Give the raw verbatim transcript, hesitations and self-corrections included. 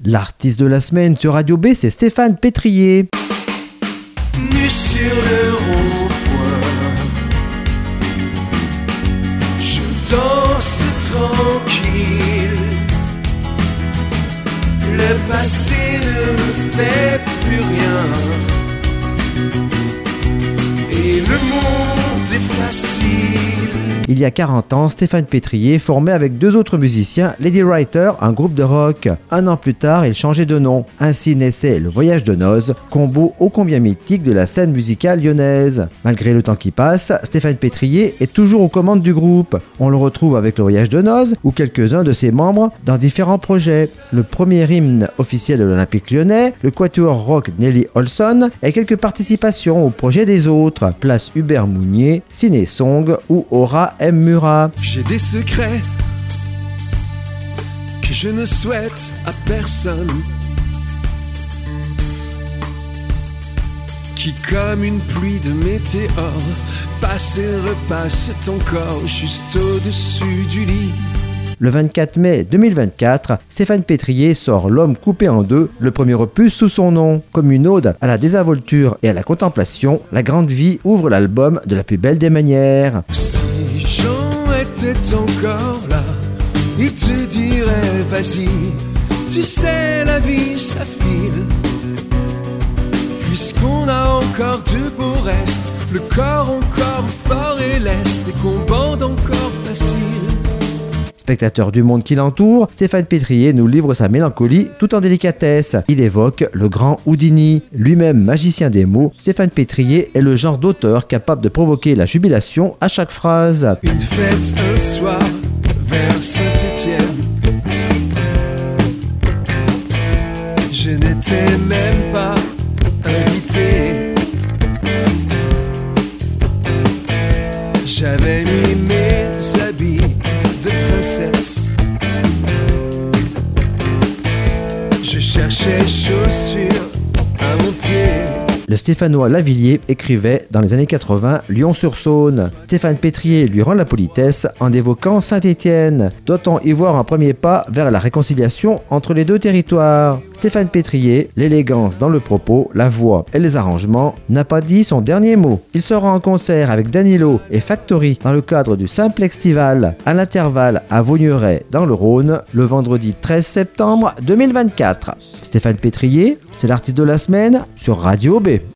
L'artiste de la semaine sur Radio B, c'est Stéphane Pétrier. Nu sur le rond-point, je danse tranquille. Le passé ne me fait plus rien, et le monde est facile. Il y a quarante ans, Stéphane Pétrier formait avec deux autres musiciens Lady Writer, un groupe de rock. Un an plus tard, il changeait de nom. Ainsi naissait Le Voyage de Noz, combo ô combien mythique de la scène musicale lyonnaise. Malgré le temps qui passe, Stéphane Pétrier est toujours aux commandes du groupe. On le retrouve avec Le Voyage de Noz ou quelques-uns de ses membres dans différents projets. Le premier hymne officiel de l'Olympique lyonnais, le quatuor rock Nelly Olson et quelques participations au projet des autres, place Hubert Mounier, Ciné Song ou Aura M. Murat. J'ai des secrets que je ne souhaite à personne, qui comme une pluie de météores passent et repassent encore juste au-dessus du lit. Le vingt-quatre mai deux mille vingt-quatre, Stéphane Pétrier sort L'Homme coupé en deux, le premier opus sous son nom. Comme une ode à la désinvolture et à la contemplation, La Grande Vie ouvre l'album de la plus belle des manières. Si Jean était encore là, il te dirait vas-y, tu sais la vie ça file. Puisqu'on a encore de beaux restes, le corps encore fort et leste, et qu'on bande encore facile. Spectateur du monde qui l'entoure, Stéphane Pétrier nous livre sa mélancolie tout en délicatesse. Il évoque le grand Houdini. Lui-même magicien des mots, Stéphane Pétrier est le genre d'auteur capable de provoquer la jubilation à chaque phrase. Une fête un soir vers Saint-Étienne, je n'étais même pas invité. J'avais mis mes habits de princesse, je cherchais chaussures à mon pied. Le Stéphanois Lavillier écrivait dans les années quatre-vingts Lyon-sur-Saône. Stéphane Pétrier lui rend la politesse en évoquant Saint-Étienne. Doit-on y voir un premier pas vers la réconciliation entre les deux territoires ? Stéphane Pétrier, l'élégance dans le propos, la voix et les arrangements, n'a pas dit son dernier mot. Il sera en concert avec Danilo et Factory dans le cadre du Simplextival à l'intervalle à Vaugneray dans le Rhône le vendredi treize septembre deux mille vingt-quatre. Stéphane Pétrier, c'est l'artiste de la semaine sur Radio B.